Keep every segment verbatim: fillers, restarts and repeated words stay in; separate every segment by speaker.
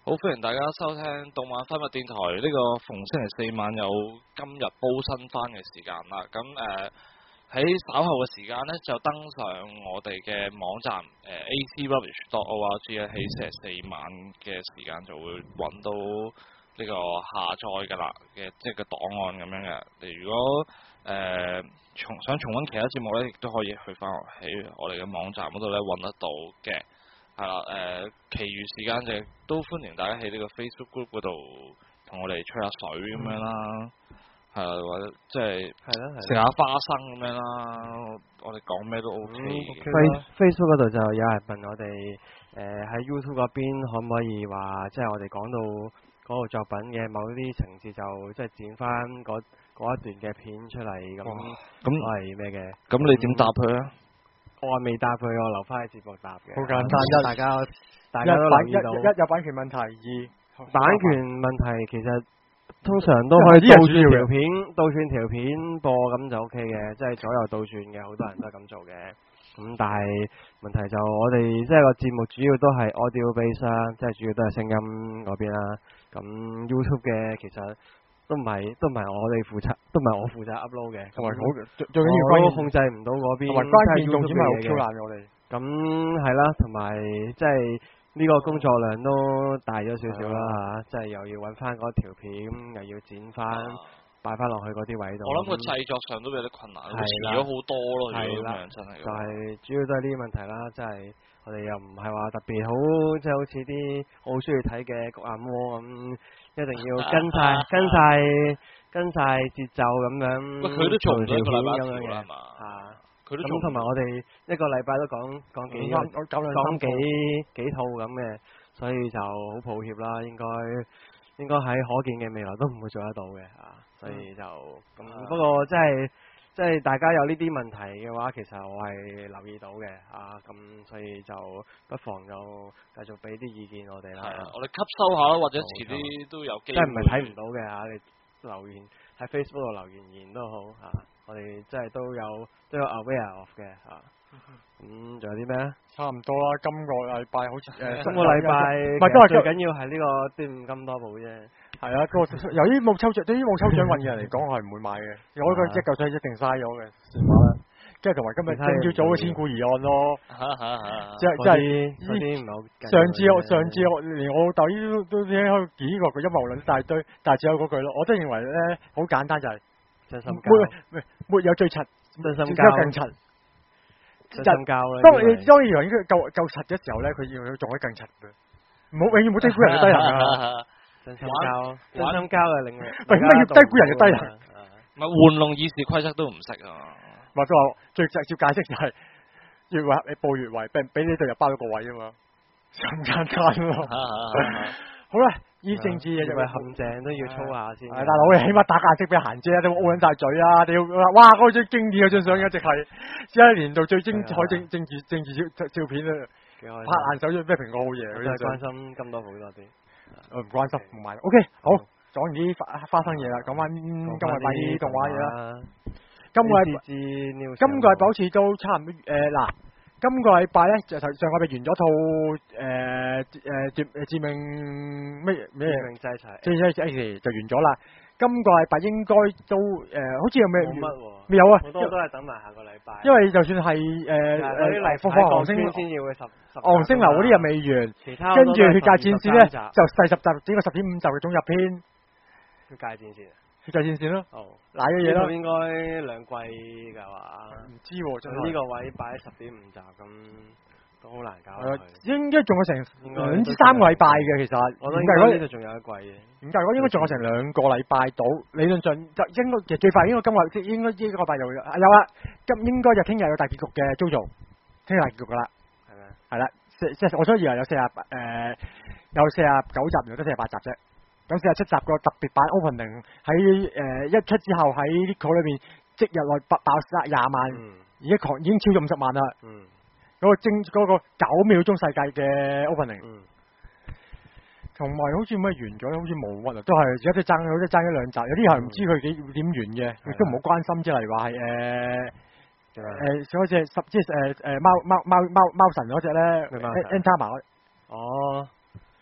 Speaker 1: 好，歡迎大家收聽動漫分物電台呢、這個逢星期四晚有今日煲新番嘅時間啦。咁誒喺稍後嘅時間呢，就登上我哋嘅網站誒、呃、a c rubbish dot org 咧，喺星期四晚嘅時間就會揾到呢個下載㗎啦嘅即係個檔案咁樣嘅。你如果誒、呃、重想重溫其他節目呢，亦都可以去翻喺我哋嘅網站嗰度咧揾得到嘅。係啦，誒、呃，其餘時間就都歡迎大家喺呢個 Facebook group 嗰度同我哋吹下水咁樣啦，係啦、嗯，或者即係食下花生咁樣啦，我哋講咩都 O K 嘅。
Speaker 2: Facebook 嗰度就有人問我哋，誒、呃、喺 YouTube 嗰邊可唔可以話，即係我哋講到嗰個作品嘅某啲情節就即係剪翻嗰嗰一段嘅片出嚟咁，咁係咩嘅？
Speaker 1: 咁你點答佢啊？
Speaker 2: 我未答佢，我留翻喺節目答嘅。
Speaker 3: 好簡單，一
Speaker 2: 大家大家都留意到，
Speaker 3: 一一有版權問題，二
Speaker 2: 版權問題其實通常都可以倒轉條片，倒轉條片播咁就 O K 嘅，即係左右倒轉嘅，好多人都係咁做嘅。咁但係問題就我哋即係個節目主要都係 audio base 啦，即係主要都係聲音嗰邊啦。咁 YouTube 嘅其實都唔係都唔係我哋負責，都唔係我負責 upload 嘅，
Speaker 3: 同埋好最最緊要
Speaker 2: 我都控制唔到嗰邊，
Speaker 3: 同埋關鍵重點係好超難嘅我哋。
Speaker 2: 咁係啦，同埋即係呢個工作量都大咗少少啦嚇，即係又要揾翻嗰條片，又要剪翻，擺翻落去嗰啲位度。
Speaker 1: 我諗個製作上都有啲困難，遲咗好多咯，如果咁樣真係。
Speaker 2: 就係主要都係呢啲問題啦，即係我哋又唔係話特別好，即係好似啲我好中意睇嘅焗眼窩咁，一定要跟晒跟晒跟晒節奏咁樣。
Speaker 1: 喂，佢都做唔到一個禮拜
Speaker 2: 咁樣嘅
Speaker 1: 嘛？
Speaker 2: 啊，
Speaker 1: 佢都
Speaker 2: 咁同埋我哋一個禮拜都講講幾講幾幾套咁嘅，所以就好抱歉啦。應該應該喺可見嘅未來都唔會做得到嘅啊，所以就咁。嗯、不過即係即係大家有呢啲問題嘅話，其實我係留意到嘅啊，咁所以就不妨就繼續俾啲意見我哋啦。
Speaker 1: 係啊，我哋吸收下咯，或者遲啲都有機會。
Speaker 2: 即係唔係睇唔到嘅嚇，你留言喺 Facebook 度留言言都好嚇。啊我哋即係都有都有 aware of 嘅嚇，咁仲有啲咩啊？
Speaker 3: 差唔多啦，今個禮拜好似誒，
Speaker 2: 今個禮拜
Speaker 3: 唔係都係
Speaker 2: 最緊要係呢個端午金多寶啫。
Speaker 3: 係啊，個由於冇抽獎，對於冇抽獎運嘅人嚟講，我係唔會買嘅。我嗰個一嚿水一定嘥咗嘅，算話啦。跟住同埋今日今朝早嘅千古疑案咯，即係即係
Speaker 2: 嗰啲唔係好。
Speaker 3: 上次我上次我連我老豆都都已經喺度幾個個陰謀論大堆，但係只有嗰句咯。我真係認為咧，好簡單就係。
Speaker 2: 真心交，
Speaker 3: 沒沒有最柒，
Speaker 2: 真心交
Speaker 3: 更柒。
Speaker 2: 真心交咧。
Speaker 3: 當你當你以為應該夠夠柒嘅時候咧，佢要佢仲可以更柒嘅。唔好永遠冇低估人嘅低能啊！
Speaker 2: 真心交，真心交嘅領域。
Speaker 3: 喂，咩要低估人嘅低能？
Speaker 1: 唔係玩弄議事規則都唔識啊！
Speaker 3: 或者話最直接解釋就係越位你報越位，俾俾你隊友包咗個位啊嘛，咁簡單咯。好啦。依政治嘢就係
Speaker 2: 陷阱都要操下先。
Speaker 3: 大佬，你起碼打架式俾人啫，你冇 O 撚晒嘴啊！你要哇嗰個最經典嘅張相一直係一年度最精彩政政治政治照照片啊！拍爛手掌咩蘋果好嘢？
Speaker 2: 我真係關心金多寶多啲。
Speaker 3: 我唔關心，唔買。O K，好，講完啲花花生嘢啦，講翻今個禮拜啲動畫嘢啦。今個禮拜今個禮拜好似都差唔多誒嗱。今個禮拜咧就上上個禮拜完咗套誒誒絕誒致命咩咩
Speaker 2: 致命制裁，
Speaker 3: 致命制裁就完咗啦。今個禮拜應該都誒，好似有咩
Speaker 2: 冇乜喎，
Speaker 3: 未有啊？
Speaker 2: 好多都係等埋下個禮拜。
Speaker 3: 因為就算係誒誒嚟復活韓星
Speaker 2: 先要嘅十
Speaker 3: 韓星流嗰啲又未完，
Speaker 2: 其他
Speaker 3: 跟住血界戰士咧就第十集整個十點五集嘅總入篇。
Speaker 2: 血界戰士。
Speaker 3: 血界戰士咯，
Speaker 2: 哦，
Speaker 3: 嗱嘅嘢咯，
Speaker 2: 應該兩季㗎嘛？
Speaker 3: 唔知喎，
Speaker 2: 就呢個位擺喺十點五集咁，都好難搞。
Speaker 3: 應該仲有成兩至三個禮拜嘅，其實。
Speaker 2: 我覺得應該呢度仲有一季嘅。
Speaker 3: 點解？我應該仲有成兩個禮拜到，理論上就應該其實最快應該今個即應該呢個禮拜就有啦。今應該就聽日有大結局嘅 JoJo，聽日大結局噶啦，係咪？係啦，即即我所以以為有四十誒有四十九集，原來得四十八集啫。有四十七集個特別版 opening 喺誒一出之後喺 Nico 裏邊即日內爆爆殺廿萬，而家狂已經超咗五十萬啦。嗯，嗰個精嗰個九秒鐘世界嘅 opening，同埋好似咩完咗，好似冇乜啊，都係而家都爭，好似爭一兩集。有啲人唔知佢幾點完嘅，亦都唔好關心。即係例如話係誒誒嗰隻十即係誒誒貓貓貓貓貓神嗰隻咧 Antama
Speaker 2: 哦。誒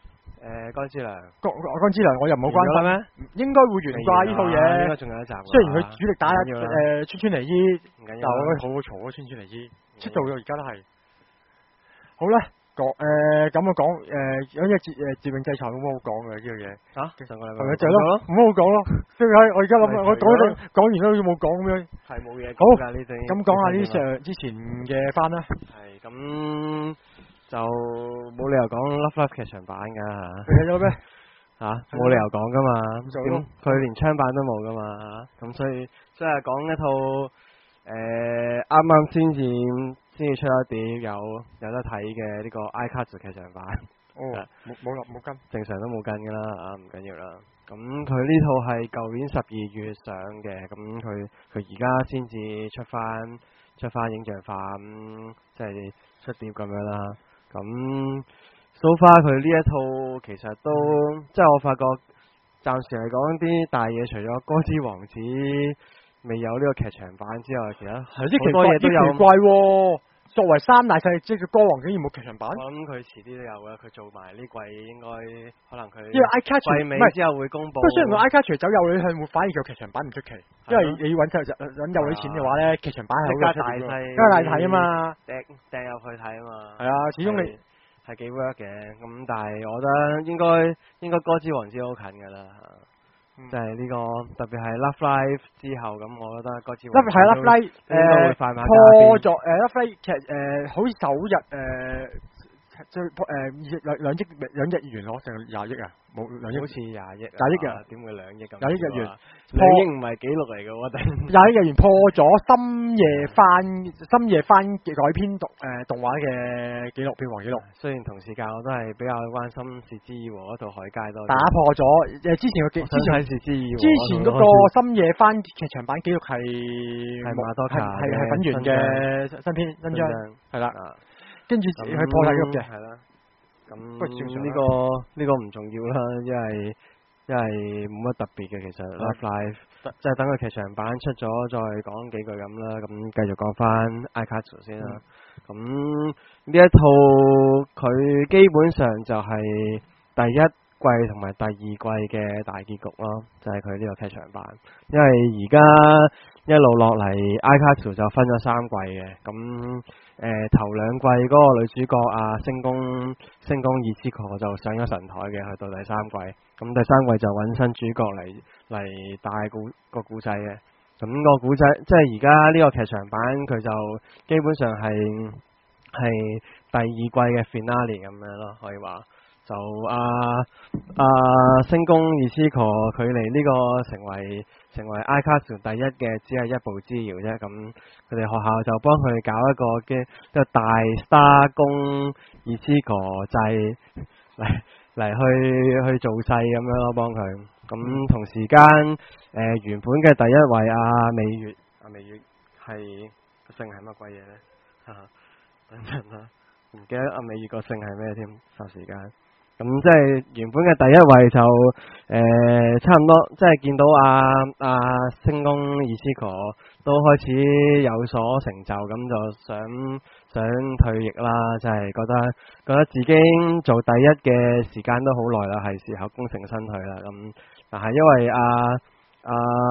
Speaker 2: 誒乾之良，
Speaker 3: 乾乾之良我又唔好關心
Speaker 2: 咩？
Speaker 3: 應該會完啩呢套嘢。
Speaker 2: 應該仲有一集。
Speaker 3: 雖然佢主力打誒川川尼伊，
Speaker 2: 唔緊要，
Speaker 3: 但係我覺得好好嘈啊！川川尼伊出道到而家都係。好啦，講誒咁我講誒有啲節誒致命制裁好唔好講嘅呢樣嘢？
Speaker 2: 嚇，上個禮拜
Speaker 3: 係咪就係咯？唔好講咯。即係我而家諗，我講咗講完都好似冇講咁樣。
Speaker 2: 係冇嘢。
Speaker 3: 好，
Speaker 2: 呢啲
Speaker 3: 咁講下呢上之前嘅番啦。
Speaker 2: 係咁就冇理由講 Love Live 劇場版㗎嚇。
Speaker 3: 你睇咗咩？
Speaker 2: 嚇，冇理由講㗎嘛。
Speaker 3: 點？
Speaker 2: 佢連槍版都冇㗎嘛。咁所以即係講一套誒啱啱先至。先至出一碟有有得睇嘅呢個 iCatch 劇場版。
Speaker 3: 哦，冇冇落冇跟，
Speaker 2: 正常都冇跟㗎啦，啊唔緊要啦。咁佢呢套係舊年十二月上嘅，咁佢佢而家先至出翻出翻影像化，咁即係出碟咁樣啦。咁 so far 佢呢一套其實都、嗯、即係我發覺暫時嚟講啲大嘢，除咗歌之王子未有呢個劇場版之外，其他好多嘢都有。
Speaker 3: 奇怪喎，作為三大勢力，即係歌王竟然冇劇場版。
Speaker 2: 我諗佢遲啲都有嘅，佢做埋呢季應該可能佢
Speaker 3: 因為 iCatch
Speaker 2: 季尾之後會公佈。
Speaker 3: 不過雖然個 iCatch 走有女向，會反而做劇場版唔出奇，因為你揾就揾有女錢嘅話咧，劇場版係好
Speaker 2: 加大細，
Speaker 3: 加大睇啊嘛，
Speaker 2: 掟掟入去睇啊嘛。
Speaker 3: 係啊，始終你
Speaker 2: 係幾 work 嘅，咁但係我覺得應該應該歌之王子好近㗎啦。即係呢個特別係 Love Live 之後，咁我覺得歌之王子
Speaker 3: 係 Love Live 誒破咗誒 Love Live 劇誒好似首日誒最誒兩兩億兩億元攞成廿億啊，冇兩億好似廿億廿億啊，點會兩億咁？廿億日元
Speaker 2: 兩億唔係紀錄嚟嘅喎，定
Speaker 3: 廿億日元破咗深夜番深夜番嘅改編動誒動畫嘅紀錄票房紀錄。
Speaker 2: 雖然同時間我都係比較關心《是枝裕和》嗰套海街多，
Speaker 3: 打破咗誒之前嘅之前
Speaker 2: 《是枝裕和》
Speaker 3: 之前嗰個深夜番劇場版紀錄係
Speaker 2: 係馬多卡
Speaker 3: 係係粉圓嘅新篇新章係啦。跟住佢破晒屋嘅，係啦。咁呢個呢個唔重要啦，因為因為冇乜特別嘅其實。Love Live 即係等佢劇場版出咗再講幾句咁啦。咁繼續講翻 iCatch 先啦。咁呢、嗯、一套佢基本上就係第一季同埋第二季嘅大結局咯，就係佢呢個劇場版。因為而家一路落嚟 iCatch 就分咗三季嘅，咁。誒、呃、頭兩季嗰個女主角啊，星宮星宮二之國就上咗神台嘅，去到第三季，咁第三季就揾新主角嚟嚟帶故個故仔嘅，咁、那個故仔即係而家呢個劇場版佢就基本上係係第二季嘅 finale 咁樣咯，可以話就啊啊星宮二之國距離呢個成為成為 iCatch 第一嘅只係一步之遙啫，咁佢哋學校就幫佢搞一個嘅即係大 star 宮二之國制嚟嚟去去做勢咁樣咯，幫佢。咁同時間誒、呃、原本嘅第一位阿、啊、美月，阿、啊、美月係個姓係乜鬼嘢咧？哈哈，等陣啦，唔記得阿美月個姓係咩添？霎時間。咁即係原本嘅第一位就誒、呃、差唔多，即係見到阿阿星宮二之國都開始有所成就，咁就想想退役啦，就係、是、覺得覺得自己做第一嘅時間都好耐啦，係時候功成身退啦。咁但係因為阿阿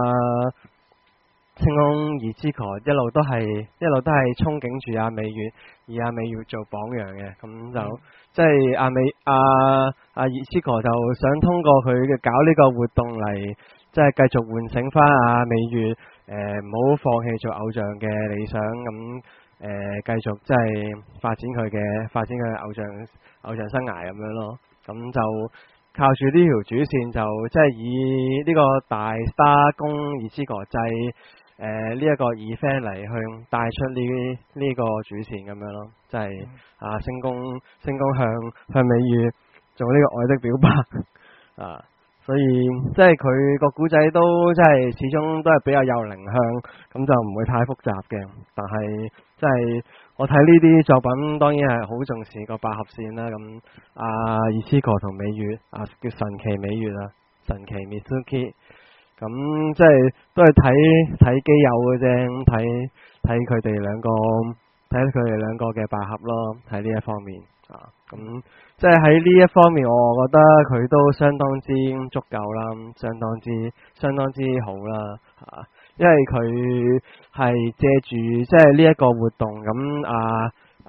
Speaker 3: 星宮二之國一路都係一路都係憧憬住阿美月，而阿美月做榜樣嘅，咁就。嗯即係阿美阿阿二之國就想通過佢嘅搞呢個活動嚟，即係繼續喚醒翻阿美月，誒唔好放棄做偶像嘅理想，咁誒繼續即係發展佢嘅發展佢嘅偶像偶像生涯咁樣咯。咁就靠住呢條主線，就即係以呢個大 star 宮二之國制誒呢一個 event 嚟去帶出呢呢、這個主線咁樣咯，即係。嗯啊，星宮星宮向向美月做呢個愛的表白啊，所以即係佢個古仔都即係始終都係比較有靈向，咁就唔會太複雜嘅。但係即係我睇呢啲作品，當然係好重視個百合線啦。咁啊，二之國同美月啊，叫神奇美月啊，神奇 Mitsuki，咁即係都係睇睇基友嘅啫，睇睇佢哋兩個。睇佢哋兩個嘅百合咯，喺呢一方面啊。
Speaker 2: 咁即係喺呢一方面，我覺得佢都相當之足夠啦，相當之相當之好啦嚇。因為佢係借住即係呢一個活動，咁啊啊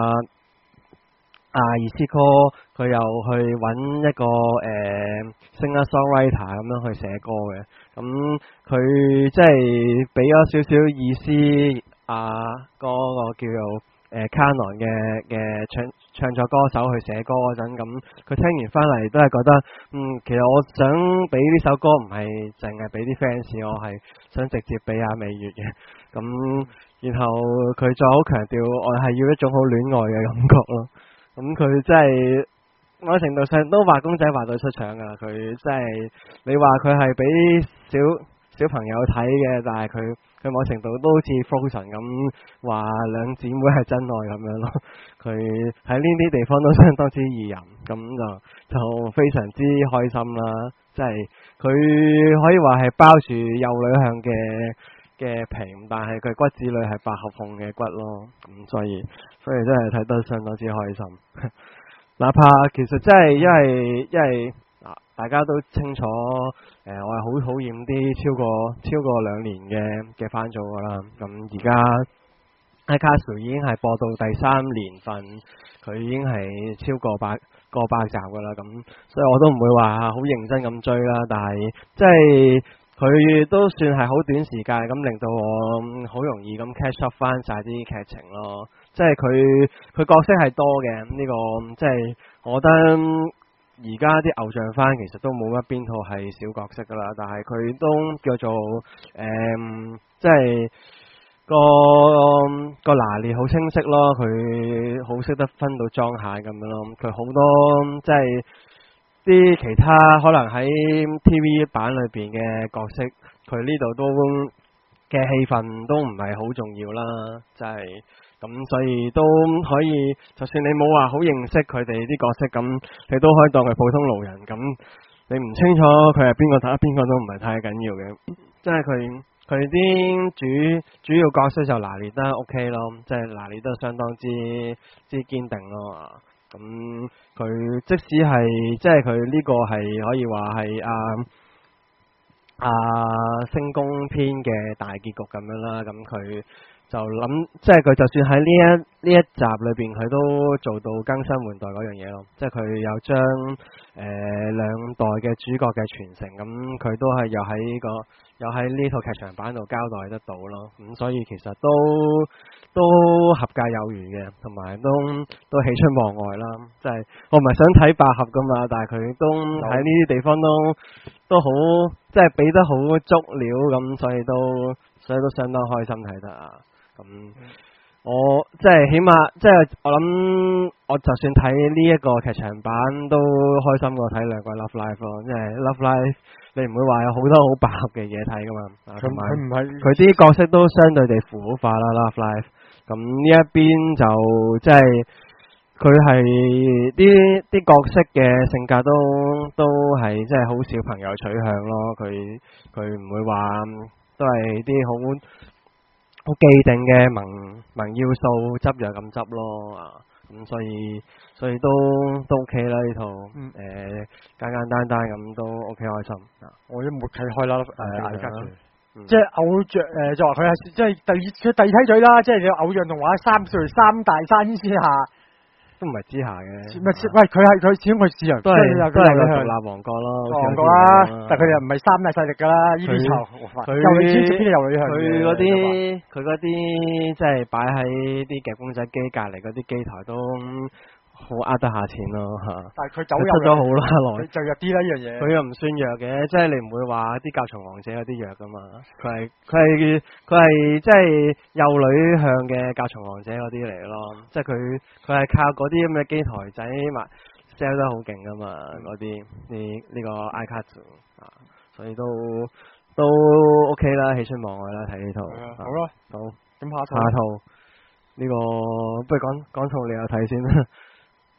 Speaker 2: 啊二師哥佢又去揾一個誒、呃、singer songwriter 咁樣去寫歌嘅，咁佢即係俾咗少少意思啊，嗰、那個叫做誒 Canon 嘅嘅唱唱作歌手去寫歌嗰陣，咁佢聽完翻嚟都係覺得，嗯，其實我想俾呢首歌唔係淨係俾啲 fans，我係想直接俾阿美月嘅。咁然後佢再好強調，我係要一種好戀愛嘅感覺咯。咁佢真係某程度上都畫公仔畫到出腸噶，佢真係你話佢係俾小小朋友睇嘅，但係佢佢某程度都好似 Frozen 咁話兩姊妹係真愛咁樣咯。佢喺呢啲地方都相當之怡人，咁就就非常之開心啦。即係佢可以話係包住幼女向嘅嘅皮，但係佢骨子裏係百合控嘅骨咯。咁所以所以真係睇得相當之開心。哪怕其實真係因為因為嗱，大家都清楚，誒、呃，我係好討厭啲超過超過兩年嘅嘅番組噶啦。咁而家 iCastle 已經係播到第三年份，佢已經係超過百過百集噶啦。咁所以我都唔會話好認真咁追啦。但係即係佢都算係好短時間咁，令到我好容易咁 catch up 翻晒啲劇情咯。即係佢佢角色係多嘅，呢、這個即係我覺得。而家啲偶像番其實都冇乜邊套係小角色噶啦，但係佢都叫做誒、嗯，即係個個拿捏好清晰咯，佢好識得分到莊蟹咁樣咯。佢好多即係啲其他可能喺 T V 版裏邊嘅角色，佢呢度都嘅戲份都唔係好重要啦，即係。咁所以都可以，就算你冇話好認識佢哋啲角色，咁你都可以當佢普通路人。咁你唔清楚佢係邊個打邊個都唔係太緊要嘅，即係佢佢啲主主要角色就拿捏得 OK 咯，即係拿捏得相當之之堅定咯。咁佢即使係即係佢呢個係可以話係啊啊星宮篇嘅大結局咁樣啦，咁佢。就諗，即係佢就算喺呢一呢一集裏邊，佢都做到更新換代嗰樣嘢咯。即係佢有將誒兩代嘅主角嘅傳承，咁佢都係又喺個又喺呢套劇場版度交代得到咯。咁所以其實都都合格有餘嘅，同埋都都喜出望外啦。即係我唔係想睇百合噶嘛，但係佢都喺呢啲地方都都好，即係俾得好足料咁，所以都所以都相當開心睇得啊。咁、嗯、我即係起碼，即係我諗，我就算睇呢一個劇場版都開心過睇兩季 Love Live 咯。因為 Love Live 你唔會話有好多好百合嘅嘢睇噶嘛，同埋佢唔係佢啲角色都相對地符號化啦。Love Live 咁呢一邊就即係佢係啲啲角色嘅性格都都係即係好小朋友取向咯。佢佢唔會話都係啲好。好既定嘅萌萌要素執又咁執咯啊，咁所以所以都都 OK 啦呢套，誒、嗯呃、簡簡單單咁都 OK 開心啊！
Speaker 3: 我都冇睇開啦，誒大家
Speaker 2: 嗯、
Speaker 3: 即係偶像誒，就話佢係即係第二佢第二梯隊啦，即係你偶像動畫三歲三大山之下。
Speaker 2: 都唔係之下嘅，
Speaker 3: 唔係喂佢係佢始終佢市場
Speaker 2: 都係都係個獨立王國咯，
Speaker 3: 王國啦，但係佢哋又唔係三大勢力噶啦，呢啲就佢又女邊邊有女向
Speaker 2: 佢嗰啲佢嗰啲即係擺喺啲夾公仔機隔離嗰啲機台都好呃得下錢咯嚇。
Speaker 3: 但係佢走入
Speaker 2: 出咗好啦耐，
Speaker 3: 就弱啲啦呢樣嘢。
Speaker 2: 佢又唔算弱嘅，即係你唔會話啲甲蟲王者有啲弱噶嘛。佢係佢係佢係即係幼女向嘅甲蟲王者嗰啲嚟咯。即係佢佢係靠嗰啲咁嘅機台仔嘛 sell 得好勁噶嘛。嗰啲呢呢個 iCastle 啊，所以都都 OK 啦，喜出望外啦，睇呢套。
Speaker 3: 好啦，
Speaker 2: 好
Speaker 3: 咁下
Speaker 2: 下套呢個不如講講套你有睇先啦。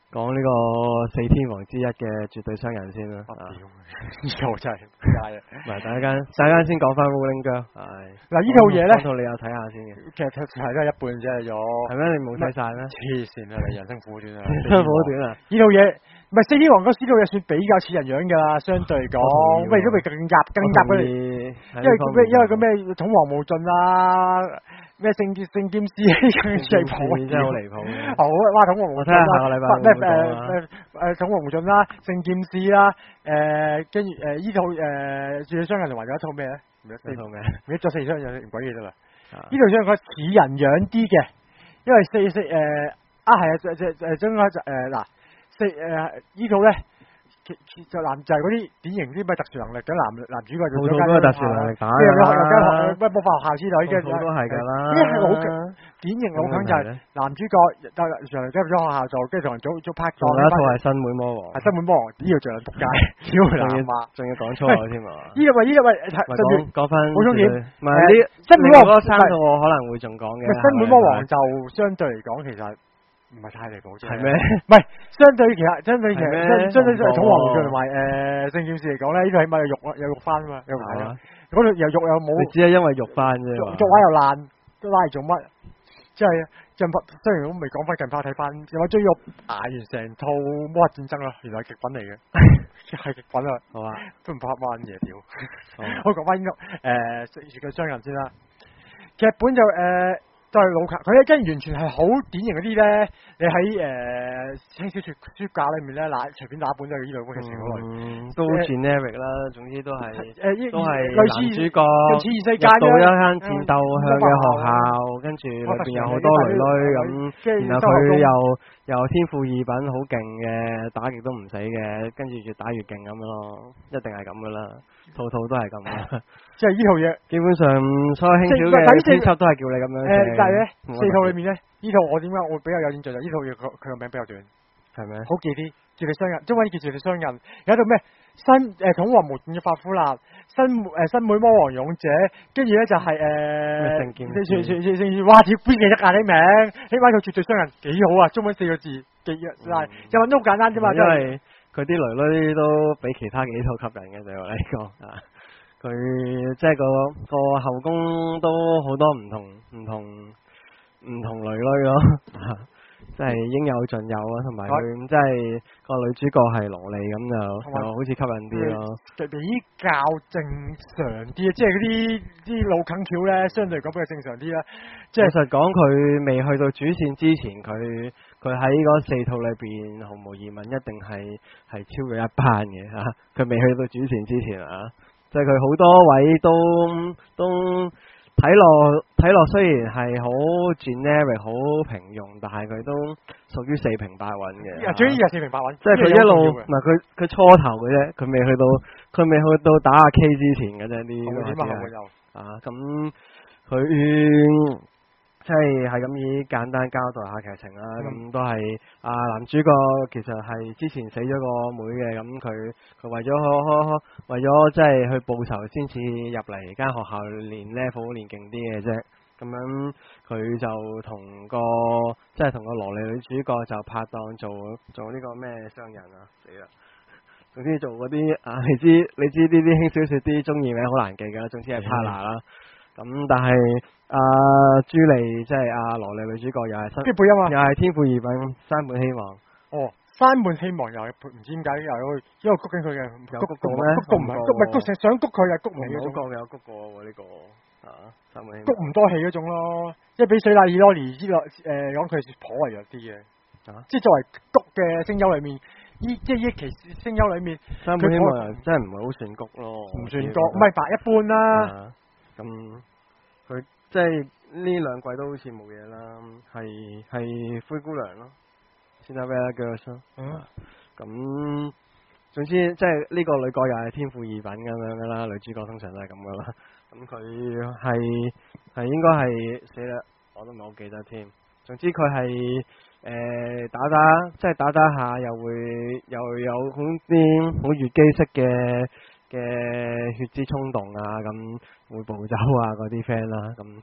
Speaker 2: 講呢個四天王之一嘅絕對雙人先啦。
Speaker 3: 屌，呢套真係仆街啊！
Speaker 2: 唔係，大家大家先講翻 Rolling Girl。係
Speaker 3: 嗱，呢套嘢咧，
Speaker 2: 呢套你有睇下先嘅。
Speaker 3: 其實係都係一半啫，咗。
Speaker 2: 係咩？你冇睇晒咩？
Speaker 3: 黐線啊！你人生苦短啊！
Speaker 2: 人生苦短啊！
Speaker 3: 呢套嘢唔係四天王嗰呢套嘢算比較似人樣㗎啦，相對嚟講，喂都未更夾更夾嗰啲，因為咩？因為個咩統王無盡啦。咩聖劍聖劍士呢樣嘢真
Speaker 2: 係好離譜嘅。
Speaker 3: 好啊，哇！統王無盡啦，
Speaker 2: 下個禮拜
Speaker 3: 咩誒誒誒統王無盡啦，聖劍士啦，誒跟住誒依套誒絕對雙人仲還有一套咩咧？唔記得四套咩？唔記得咗四雙人唔鬼記得啦。呢套雙人佢似人樣啲嘅，因為四四誒啊係啊，即即誒將誒嗱四誒依套咧。就男就係嗰啲典型啲咩特殊能力嘅男男主角，
Speaker 2: 好多都係特殊能力打
Speaker 3: 嘅，又又間學咩魔法學校之類嘅，
Speaker 2: 都係㗎啦。
Speaker 3: 呢係好典型老坑就係男主角就上嚟入咗學校做，跟住同人組組拍檔。
Speaker 2: 仲有一套係新妹魔王，
Speaker 3: 係新妹魔王，呢個仲有仆街，屌男啊！
Speaker 2: 仲要講粗口添啊！
Speaker 3: 呢個喂呢個喂，
Speaker 2: 講講翻
Speaker 3: 補充點，
Speaker 2: 唔係呢
Speaker 3: 新妹魔王
Speaker 2: 嗰三套我可能會仲講嘅。
Speaker 3: 新妹魔王就相對嚟講其實。唔係太離譜啫，
Speaker 2: 係咩？
Speaker 3: 唔係相對其實相對其實相對統王無盡同埋誒聖劍士嚟講咧，呢度起碼有肉有肉翻啊嘛，有埋啊！嗰度又肉又冇，
Speaker 2: 你只係因為肉翻啫，
Speaker 3: 作畫又爛，都拉嚟做乜？即係近排雖然我未講翻近排睇翻，有冇追肉捱完成套魔法戰爭啦？原來係極品嚟嘅，係極品啊！
Speaker 2: 好啊，
Speaker 3: 都唔怕彎嘢屌！我講翻呢個誒絕對雙人先啦，劇本就誒。就係老卡，佢咧真係完全係好典型嗰啲咧。你喺誒輕小說書架裏面咧，嗱隨便打本都係呢兩本劇情嗰類，
Speaker 2: 都 generic 啦。總之都係誒，都係
Speaker 3: 類似
Speaker 2: 男主角
Speaker 3: 類似異世界
Speaker 2: 入到一間戰鬥向嘅學校，跟住裏邊有好多女女咁，然後佢又又天賦異稟，好勁嘅，打極都唔死嘅，跟住越打越勁咁樣咯，一定係咁噶啦，套套都係咁啦。即係呢套嘢，基本上所有輕小嘅編輯都係叫你咁樣。誒，但係咧四套裏面咧，呢套我點解我會比較有印象就呢套嘢佢佢個名比較短，係咪？好記啲，絕對雙人，中文叫絕對雙人，有一套咩新誒統王無盡嘅法夫納，新誒新妹魔王勇者，跟住咧就係誒聖劍士，哇！屌邊記得啊啲名，起碼套絕對雙人幾好啊，中文四個字記得，但係日文都好簡單啫嘛，因為佢啲女女都比其他幾套吸引嘅，對我嚟講啊。佢即係個個後宮都好多唔同唔同唔同女女咯，即係應有盡有啊，同埋佢即係個女主角係蘿莉咁就就好似吸引啲咯，比較正常啲，即係嗰啲啲老坑橋咧，相對嚟講比較正常啲啦。即係實講，佢未去到主線之前，佢佢喺嗰四套裏邊，毫無疑問一定係係超過一班嘅吓。佢未去到主線之前啊。即係佢好多位都都睇落睇落，雖然係好 generic 好平庸，但係佢都屬於四平八穩嘅。主要係四平八穩，即係佢一路唔係佢佢初頭嘅啫，佢未去到佢未去到打阿 K 之前嘅啫啲。啊，咁佢。即係係咁以簡單交代下劇情啦，咁、嗯、都係啊男主角其實係之前死咗個妹嘅，咁佢佢為咗為咗即係去報仇先至入嚟間學校練 level 練勁啲嘅啫，咁樣佢就同個即係同個蘿莉女主角就拍檔做做呢個咩商人啊，死啦！總之做嗰啲啊，你知你知呢啲輕小說啲中意名好難記噶，總之係 partner 啦。咁、嗯、但係阿、啊、朱莉即係阿蘿莉女主角又係新，配音啊，又係天賦異稟，山本希望。哦，山本希望又係唔知點解又有因為谷緊佢嘅，有谷過咩？谷唔係谷唔係谷成想谷佢又谷唔起嗰種。有谷過喎呢個啊，山本希望。谷唔多氣嗰種咯，即係比水瀨爾羅尼之落誒講佢係頗為弱啲嘅。啊，即係作為谷嘅聲優裏面，依即係依期聲優裏面，山本希望真係唔係好算谷咯，唔算谷，唔係白一般啦。咁佢即係呢兩季都好似冇嘢啦，係係灰姑娘咯，先得咩啦 girls 咯。咁、嗯、總之即係呢個女角又係天賦異稟咁樣噶啦，女主角通常都係咁噶啦。咁佢係係應該係死啦，我都唔係好記得添。總之佢係誒打打即係打打下又會又有好啲好越機式嘅。嘅血之衝動啊，咁會暴走啊嗰啲 friend 啦，咁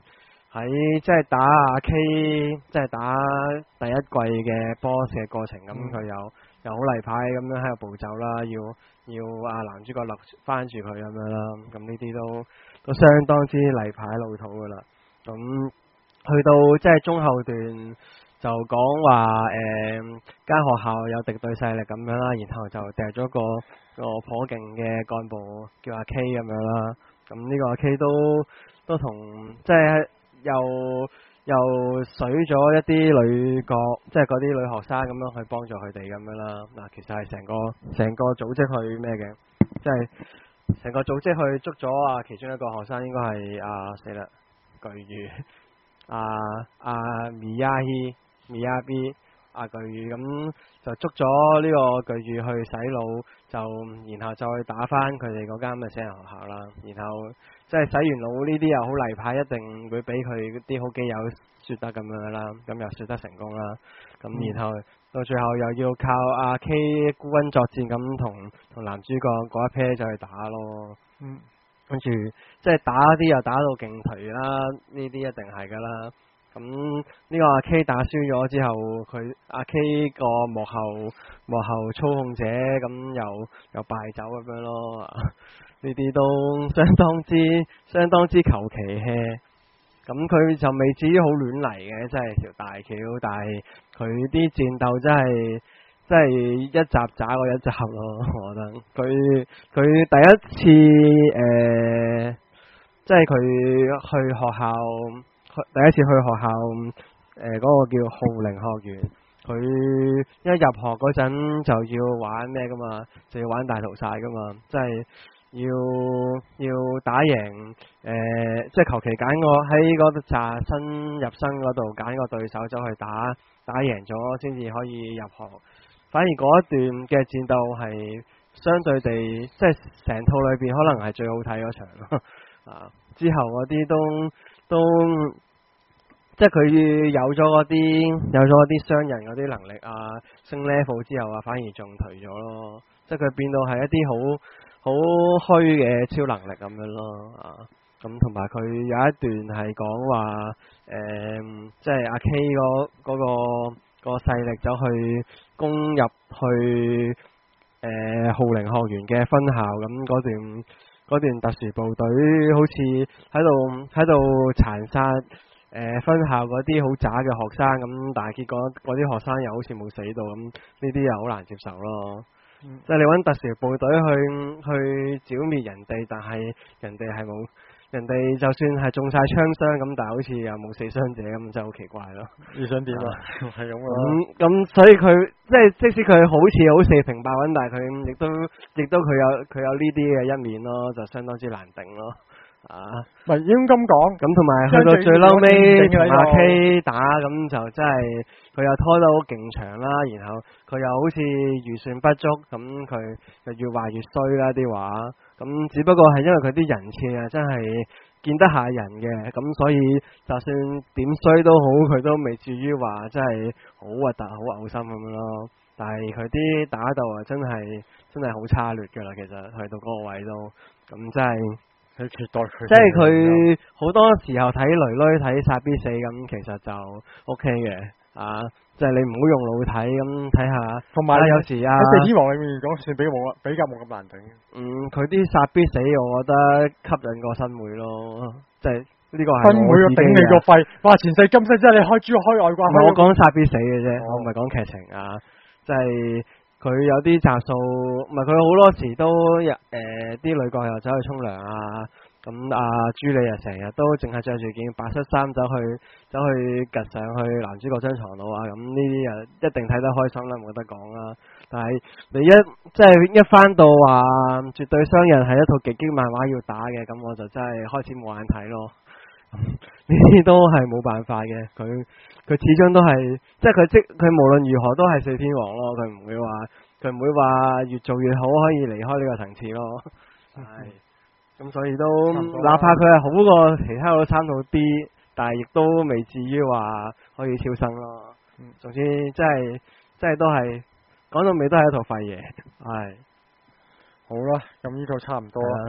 Speaker 2: 喺即係打阿 K， 即係打第一季嘅 boss 嘅過程，咁佢又又好例牌咁樣喺度步走啦，要要阿男主角勒翻住佢咁樣啦，咁呢啲都都相當之例牌老土噶啦。咁去到即係中後段就講話誒間學校有敵對勢力咁樣啦，然後就掟咗個個頗勁嘅幹部叫阿 K 咁樣啦。咁呢個阿 K 都都同即係又又水咗一啲女角，即係嗰啲女學生咁樣去幫助佢哋咁樣啦。嗱，其實係成個成個組織去咩嘅，即係成個組織去捉咗啊其中一個學生，應該係啊死啦巨魚啊啊米亞希米亞 B 啊巨魚，咁就捉咗呢個巨魚去洗腦，就然後再打翻佢哋嗰間咁嘅死人學校啦。然後即係洗完腦呢啲又好例牌，一定會俾佢啲好基友說得咁樣啦，咁又說得成功啦。咁、嗯、然後到最後又要靠阿 K 孤軍作戰咁同同男主角嗰一 pair 就去打咯。嗯，跟住即係打啲又打到勁頹啦，呢啲一定係噶啦。咁呢個阿 K 打輸咗之後，佢阿 K 個幕後幕後操控者咁又又敗走咁樣咯。呢啲都相當之相當之求其 hea， 咁佢就未至於好亂嚟嘅，真係條大橋，但係佢啲戰鬥真係真係一集渣過一集咯，我覺得佢佢第一次誒、呃，即係佢去學校，第一次去學校誒嗰、呃那個叫浩寧學園，佢一入學嗰陣就要玩咩噶嘛，就要玩大屠殺噶嘛，即係。要要打贏誒、呃，即係求其揀個喺嗰扎新入生嗰度揀個對手走去打，打贏咗先至可以入學。反而嗰一段嘅戰鬥係相對地，即係成套裏邊可能係最好睇嗰場咯。啊，之後嗰啲都都，即係佢有咗嗰啲有咗嗰啲傷人嗰啲能力啊，升 level 之後啊，反而仲頹咗咯。即係佢變到係一啲好。好虛嘅超能力咁樣咯，啊，咁同埋佢有一段係講話，誒、呃，即係阿 K 嗰、嗰、嗰個、嗰個勢力走去攻入去，誒、呃，浩寧學園嘅分校，咁嗰段嗰段特殊部隊好似喺度喺度殘殺，誒、呃，分校嗰啲好渣嘅學生，咁但係結果嗰啲學生又好似冇死到，咁呢啲又好難接受咯。嗯、即係你揾特殊部隊去去剿滅人哋，但係人哋係冇，人哋就算係中晒槍傷咁，但係好似又冇死傷者咁，真係好奇怪咯。你想點啊？係咁啊。咁咁所以佢即係即使佢好似好四平八穩，但係佢亦都亦都佢有佢有呢啲嘅一面咯，就相當之難頂咯。啊，唔係應該咁講。咁同埋去到最嬲尾同阿 K 打，咁就真係佢又拖得好勁長啦，然後佢又好似預算不足，咁佢就越話越衰啦啲話。咁只不過係因為佢啲人設啊，真係見得下人嘅，咁所以就算點衰都好，佢都未至於話真係好核突、好嘔心咁樣咯。但係佢啲打鬥啊，真係真係好差劣噶啦，其實去到嗰個位都，咁真係。即係佢好多時候睇女女睇殺 B 四咁，其實就 O K 嘅啊！即係你唔好用腦睇咁睇下，同埋有時啊喺四天王裏面講算比冇比較冇咁難頂。嗯，佢啲殺 B 死，我覺得吸引過新會咯，即係呢個係新會頂你個肺！哇！前世今世真係你開豬開外掛。我講殺 B 死嘅啫，哦、我唔係講劇情啊，即係。佢有啲集數，唔係佢好多時都誒啲、呃、女角又走去沖涼啊，咁阿朱莉啊成日都淨係着住件白恤衫走去走去趌上去男主角張床度啊，咁呢啲啊一定睇得開心啦，冇得講啦。但係你一即係一翻到話絕對雙刃係一套極激漫畫要打嘅，咁我就真係開始冇眼睇咯。呢啲都係冇辦法嘅，佢佢始終都係，即係佢即佢無論如何都係四天王咯，佢唔會話佢唔會話越做越好可以離開呢個層次咯。係，咁所以都哪怕佢係好過其他嗰三套 D， 但係亦都未至於話可以超生咯。嗯，總之即係即係都係講到尾都係一套廢嘢。係，好啦，咁呢套差唔多啦。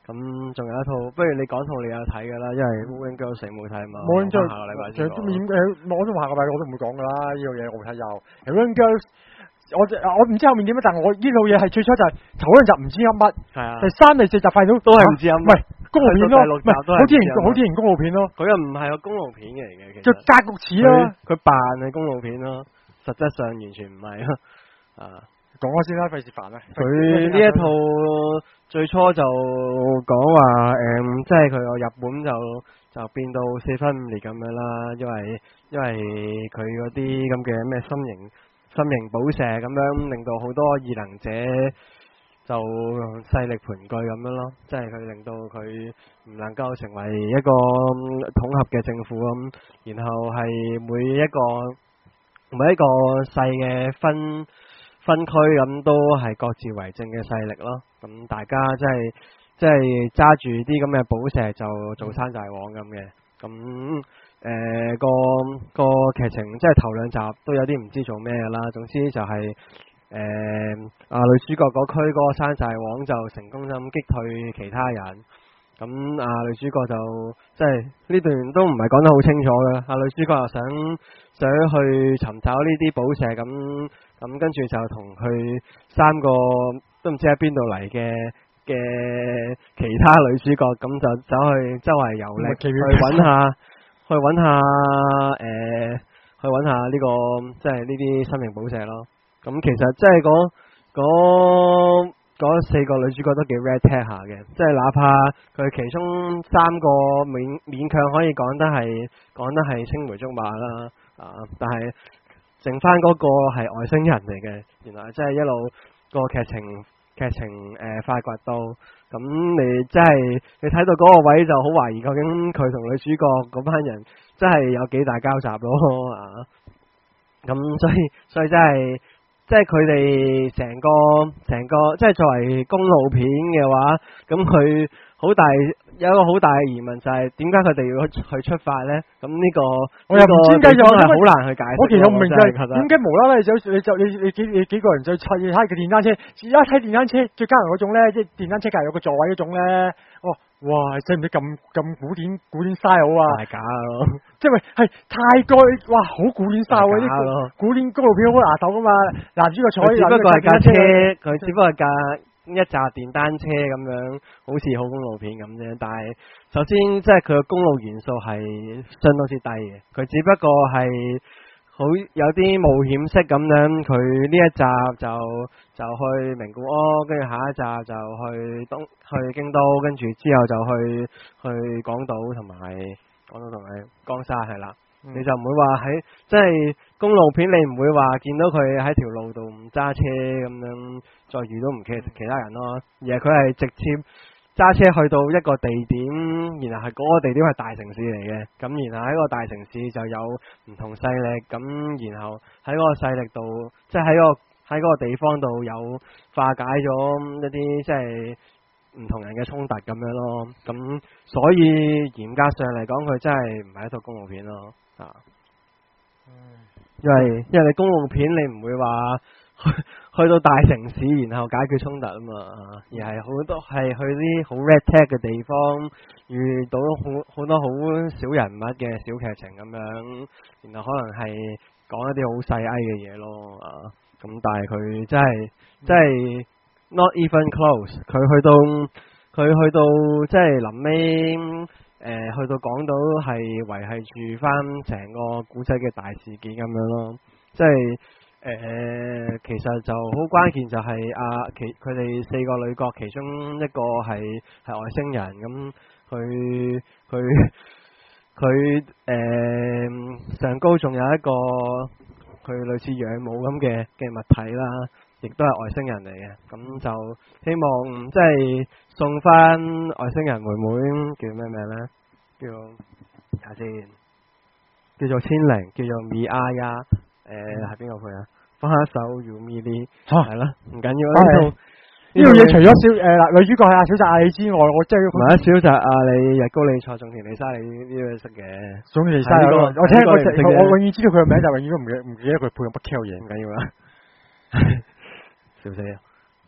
Speaker 2: 咁仲有一套，不如你講套你有睇㗎啦，因為 Moving Girls 成冇睇嘛。
Speaker 3: Moving Girls
Speaker 2: 下個禮拜
Speaker 3: 其實都
Speaker 2: 先講。
Speaker 3: 誒，我都下個禮拜我都唔會講㗎啦，呢套嘢我冇睇有。Moving Girls 我我唔知後面點樣，但係我呢套嘢係最初就係頭兩集唔知噏乜，
Speaker 2: 係啊。
Speaker 3: 第三第四集快到
Speaker 2: 都係唔知噏乜。
Speaker 3: 唔係公路片咯，唔係好似好似型公路片咯。
Speaker 2: 佢又唔係個公路片嚟嘅，其實。
Speaker 3: 就格局似咯。
Speaker 2: 佢扮係公路片咯，實質上完全唔係咯。啊，
Speaker 3: 講咗先啦，費事煩啦。
Speaker 2: 佢呢一套最初就講話誒，即係佢個日本就就變到四分五裂咁樣啦，因為因為佢嗰啲咁嘅咩心形心形補射咁樣，令到好多異能者就勢力盤踞咁樣咯，即係佢令到佢唔能夠成為一個統合嘅政府咁，然後係每一個每一個細嘅分分區咁都係各自為政嘅勢力咯，咁大家即係即係揸住啲咁嘅寶石就做山寨王咁嘅，咁誒、呃、個個劇情即係頭兩集都有啲唔知做咩啦，總之就係、是、誒、呃、啊女主角嗰區嗰個山寨王就成功咁擊退其他人，咁啊女主角就即係呢段都唔係講得好清楚嘅，啊女主角又想想去尋找呢啲寶石咁。咁跟住就同佢三個都唔知喺邊度嚟嘅嘅其他女主角，咁就走去周圍遊歷，去揾下，去揾下，誒、呃，去揾下呢、這個即係呢啲生命寶石咯。咁其實即係嗰嗰嗰四個女主角都幾 red tag 下嘅，即係哪怕佢其中三個勉勉強可以講得係講得係青梅竹馬啦，啊，但係。剩翻嗰個係外星人嚟嘅，原來即係一路個劇情劇情誒、呃、發掘到，咁你即係你睇到嗰個位就好懷疑究竟佢同女主角嗰班人真係有幾大交集咯啊！咁所以所以真係即係佢哋成個成個即係作為公路片嘅話，咁佢好大有一個好大嘅疑問就係點解佢哋要去出發咧？咁呢、這個
Speaker 3: 我又唔知點解又
Speaker 2: 係好難去解釋。
Speaker 3: 我其實唔明就係點解無啦啦你就你就你你幾你幾個人就砌睇個電單車，而家睇電單車最加人嗰種咧，即係電單車隔籬有個座位嗰種咧，哦哇，使唔使咁咁古典古典 style 啊？
Speaker 2: 係假咯，
Speaker 3: 即係係泰國哇，好古典 style 嗰啲古典公路片好牙頭噶嘛，男主角坐喺
Speaker 2: 只不過係架車，佢只不過係架。一紮電單車咁樣，好似好公路片咁啫。但係首先即係佢嘅公路元素係相當之低嘅，佢只不過係好有啲冒險式咁樣。佢呢一集就就去名古屋，跟住下一集就去東去京都，跟住之後就去去港島同埋港島同埋江沙係啦。嗯、你就唔會話喺即係公路片，你唔會話見到佢喺條路度唔揸車咁樣，再遇到唔其其他人咯。而係佢係直接揸車去到一個地點，然後係嗰個地點係大城市嚟嘅。咁然後喺個大城市就有唔同勢力，咁然後喺嗰個勢力度，即係喺個喺嗰個地方度有化解咗一啲即係唔同人嘅衝突咁樣咯。咁所以嚴格上嚟講，佢真係唔係一套公路片咯。啊，因為因為你公路片你唔會話去去到大城市然後解決衝突啊嘛，而係好多係去啲好 red tag 嘅地方，遇到好好多好小人物嘅小劇情咁樣，然後可能係講一啲好細 I 嘅嘢咯啊，咁但係佢真係真係 not even close， 佢去到佢去到即係臨尾。誒、呃，去到講到係維繫住翻成個古仔嘅大事件咁樣咯，即係誒、呃，其實就好關鍵就係啊，其佢哋四個女角其中一個係係外星人，咁佢佢佢誒上高仲有一個佢類似養母咁嘅嘅物體啦，亦都係外星人嚟嘅，咁就希望即係送翻外星人妹妹叫咩名咧？叫睇下先，叫做千靈，叫做米亞亞，誒係邊個配啊？花手要咪呢？係啦，唔緊要啦。呢套呢套嘢除咗小誒嗱女主角係阿小澤亞里之外，我真係唔係啊小澤亞里、日高里菜、種田理沙里呢啲識嘅。種田理沙里，我聽我我永遠知道佢嘅名，就永遠都唔記唔記得佢配咗乜 Q 嘢，唔緊要啦。笑死啊！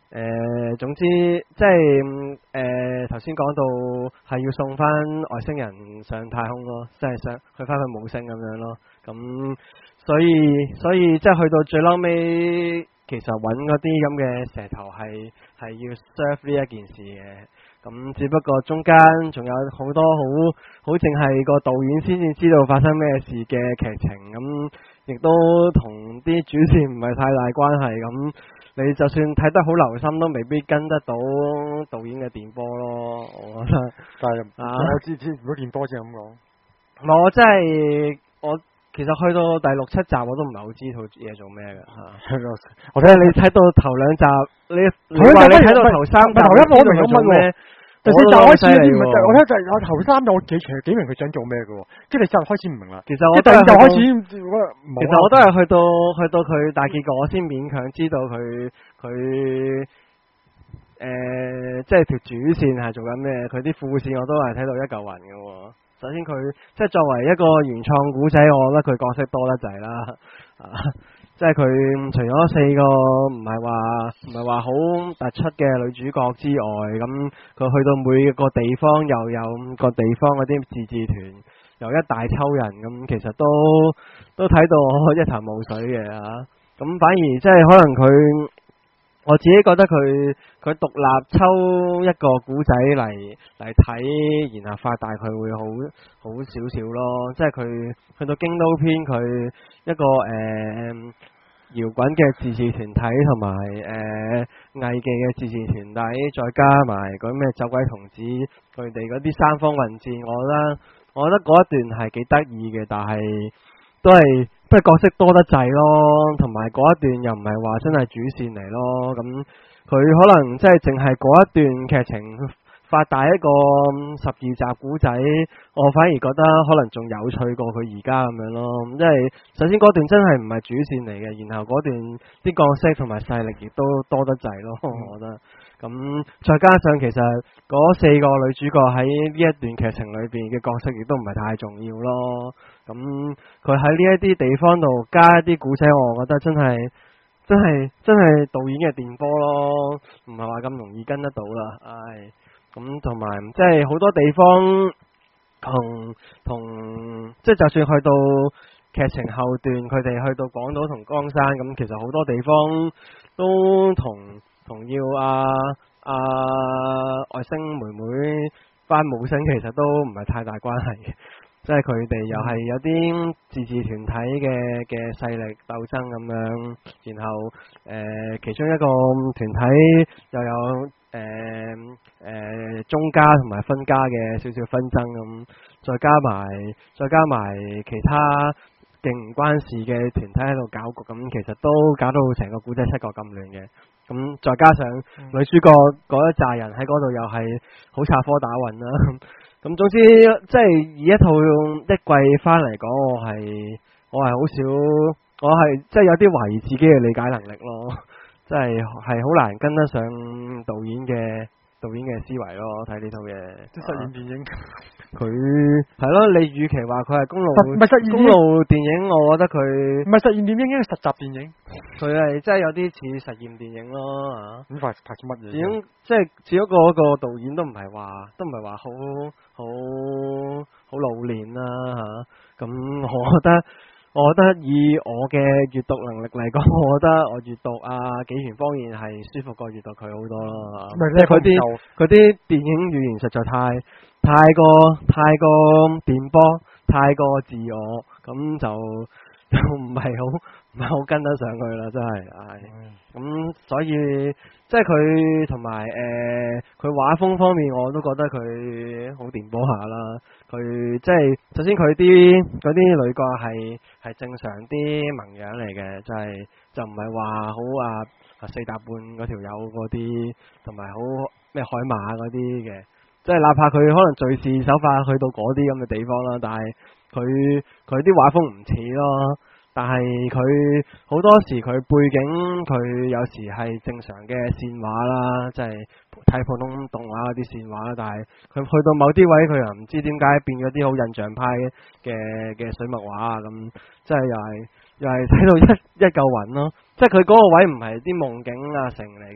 Speaker 2: 誒，總之即係誒頭先講到係要送翻外星人上太空咯，即係想去翻去母星咁樣咯。咁所以所以即係去到最嬲尾，其實揾嗰啲咁嘅石頭係係要 serve 呢一件事嘅。咁只不過中間仲有好多好好淨係個導演先至知道發生咩事嘅劇情，咁亦都同啲主線唔係太大關係。咁你就算睇得好留心，都未必跟得到導演嘅電波咯。我覺得，
Speaker 3: 但係
Speaker 2: 啊，
Speaker 3: 我知知如果電波先咁講，
Speaker 2: 我真係我其實去到第六七集我都唔係好知套嘢做咩嘅嚇。
Speaker 3: 我
Speaker 2: 睇下你睇到頭兩集，你你話你睇到頭三集，
Speaker 3: 頭一我明咗乜喎？第四集開始啲唔係，我睇就係我頭三集我幾其實幾明佢想做咩嘅喎，跟住第四集開始唔明啦。
Speaker 2: 其實我
Speaker 3: 第二集開始，
Speaker 2: 其實我都係去到去到佢大結局，我先勉強知道佢佢誒，即係條主線係做緊咩，佢啲副線我都係睇到一嚿雲嘅喎。首先佢即係作為一個原創古仔，我覺得佢角色多得滯啦，啊！即係佢除咗四個唔係話唔係話好突出嘅女主角之外，咁佢去到每個地方又有個地方嗰啲自治團，又一大抽人，咁其實都都睇到我一頭霧水嘅嚇。咁反而即係可能佢，我自己覺得佢佢獨立抽一個古仔嚟嚟睇，然後發大佢會好好少少咯。即係佢去到京都篇，佢一個誒、呃、搖滾嘅自治團體同埋誒藝伎嘅自治團體，再加埋嗰咩走鬼童子佢哋嗰啲三方混戰，我覺得我覺得嗰一段係幾得意嘅，但係都係。都係角色多得滯咯，同埋嗰一段又唔係話真係主線嚟咯，咁佢可能即係淨係嗰一段劇情發大一個十二集古仔，我反而覺得可能仲有趣過佢而家咁樣咯。因為首先嗰段真係唔係主線嚟嘅，然後嗰段啲角色同埋勢力亦都多得滯咯，我覺得。咁再加上其實嗰四個女主角喺呢一段劇情裏邊嘅角色亦都唔係太重要咯。咁佢喺呢一啲地方度加一啲古仔，我覺得真係真係真係導演嘅電波咯，唔係話咁容易跟得到啦。唉，咁同埋即係好多地方同同即係就算去到劇情後段，佢哋去到廣島同岡山，咁其實好多地方都同。同要啊啊外星妹妹翻母星，其實都唔係太大關係嘅，即係佢哋又係有啲自治團體嘅嘅勢力鬥爭咁樣，然後誒、呃、其中一個團體又有誒誒、呃呃、中家同埋分家嘅少少紛爭咁，再加埋再加埋其他勁唔關事嘅團體喺度搞局，咁其實都搞到成個古仔七國咁亂嘅。咁再加上女主角嗰一紮人喺嗰度又係好插科打諢啦。咁總之即係以一套一季翻嚟講，我係我係好少，我係即係有啲懷疑自己嘅理解能力咯。即係係好難跟得上導演嘅導演嘅思維咯。睇呢套嘢，
Speaker 3: 即係實驗電影。
Speaker 2: 佢係咯，你與其話佢係公路
Speaker 3: 唔係實驗
Speaker 2: 公路電影，我覺得佢
Speaker 3: 唔係實驗電影，應該係實習電影。
Speaker 2: 佢係真係有啲似實驗電影咯啊！
Speaker 3: 咁拍拍乜嘢？
Speaker 2: 始終即係只不過嗰個導演都唔係話都唔係話好好好老練啦嚇。咁、啊、我覺得我覺得以我嘅閱讀能力嚟講，我覺得我閱讀啊紀元方面係舒服過閱讀佢好多咯。即係佢啲佢啲電影語言實在太太過太過電波，太過自我，咁就就唔係好唔係好跟得上佢啦，真係，唉，咁、嗯、所以即係佢同埋誒佢畫風方面，我都覺得佢好電波下啦。佢即係首先佢啲嗰啲女角係係正常啲萌樣嚟嘅，就係、是、就唔係話好啊四大半嗰條友嗰啲，同埋好咩海馬嗰啲嘅。即係哪怕佢可能敘事手法去到嗰啲咁嘅地方啦，但係佢佢啲畫風唔似咯。但係佢好多時佢背景佢有時係正常嘅線畫啦，即係睇普通動畫嗰啲線畫啦。但係佢去到某啲位，佢又唔知點解變咗啲好印象派嘅嘅水墨畫啊，咁即係又係又係睇到一一嚿雲咯。即係佢嗰個位唔係啲夢境啊成嚟嘅，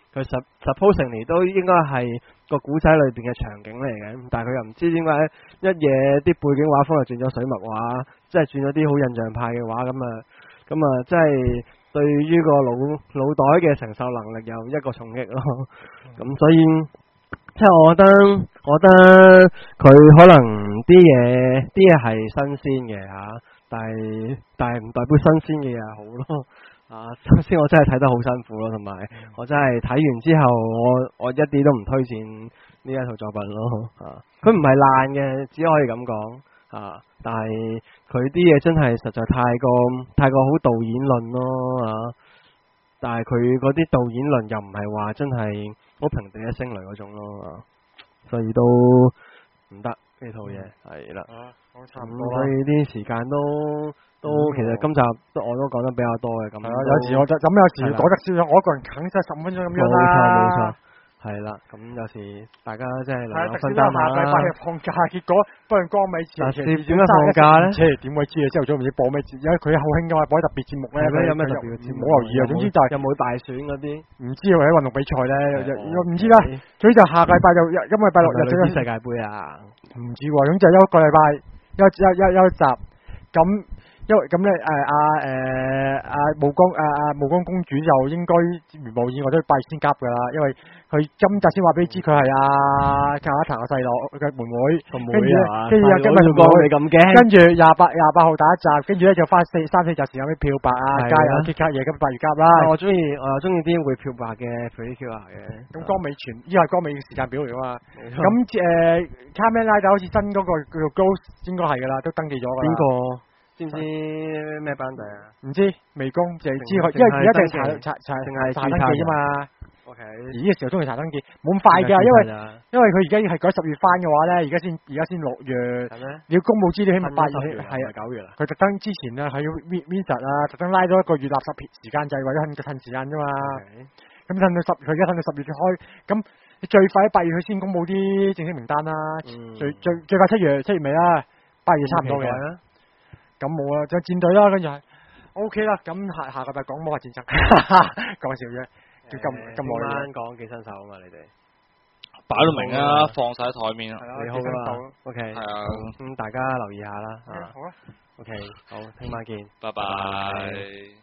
Speaker 2: 佢 supposingly 都應該係個古仔裏邊嘅場景嚟嘅，但係佢又唔知點解一嘢啲背景畫風又轉咗水墨畫，即係轉咗啲好印象派嘅畫咁啊，咁啊，即係對於個腦腦袋嘅承受能力有一個重擊咯。咁、嗯、所以即係我覺得，我覺得佢可能啲嘢啲嘢係新鮮嘅嚇，但係但係唔代表新鮮嘅嘢係好咯。啊，首先我真係睇得好辛苦咯，同埋我真係睇完之後，我我一啲都唔推薦呢一套作品咯。啊，佢唔係爛嘅，只可以咁講。啊，但係佢啲嘢真係實在太過太過好導演論咯。啊，但係佢嗰啲導演論又唔係話真係好平地一聲雷嗰種咯。啊，所以都唔得呢套嘢係啦。咁所以啲時間都。都其實今集都我都講得比較多嘅，咁。係啊，有時我就咁有時講得少咗，我一個人啃晒十五分鐘咁樣啦。冇錯冇錯，係啦，咁有時大家真係能夠分擔下啦。下禮拜日放假，結果幫人江美慈。但係點解放假咧？切，點會知啊？朝頭早唔知播咩節？因為佢好興㗎嘛，播啲特別節目咧。有咩特別嘅節目？冇留意啊。總之就係有冇大選嗰啲？唔知或者運動比賽咧，又唔知啦。總之就下個禮拜就因為禮拜六日就世界盃啊。唔知喎，總之就一個禮拜一一一一集咁。因為咁咧，誒阿誒阿暮光誒阿暮光公主就應該如無意外都拜先夾噶啦，因為佢今集先話俾你知佢係阿卡塔個細佬嘅妹妹，跟住跟住今日仲講你咁驚，跟住廿八廿八號第一集，跟住咧就花四三四集時間俾漂白啊，加油 K 卡嘢咁八月夾啦。我中意我又中意啲會漂白嘅 Pretty Cure 嘅。咁江美全依個係江美嘅時間表嚟噶嘛？咁誒卡梅拉就好似新嗰個叫做 Ghost 應該係噶啦，都登記咗噶啦。邊個？知唔知咩班底啊？唔知，未公淨係知佢，因為而家淨係查查查淨係查登記啫嘛。O K。而呢個時候中意查登記，冇咁快㗎，因為因為佢而家係改十月翻嘅話咧，而家先而家先六月。係咩？你要公佈資料，起碼八月係啊九月啦。佢特登之前啊，喺 Vincent 啊，特登拉咗一個月垃圾時間制，為咗趁趁時間啫嘛。咁趁到十，佢而家趁到十月開，咁最快喺八月佢先公佈啲正式名單啦。最最最快七月七月尾啦，八月差唔多嘅。咁冇啦，就戰隊啦，跟住係 O K 啦。咁下下個禮拜講魔法戰爭，講笑啫，叫咁咁耐啦。講寄生獸啊嘛，你哋
Speaker 1: 擺到明啊，放晒喺台面啊，
Speaker 2: 你好啦 ，O K，係啊，咁大家留意下啦。
Speaker 3: 好啊
Speaker 2: ，O K，好，聽晚見，
Speaker 1: 拜拜。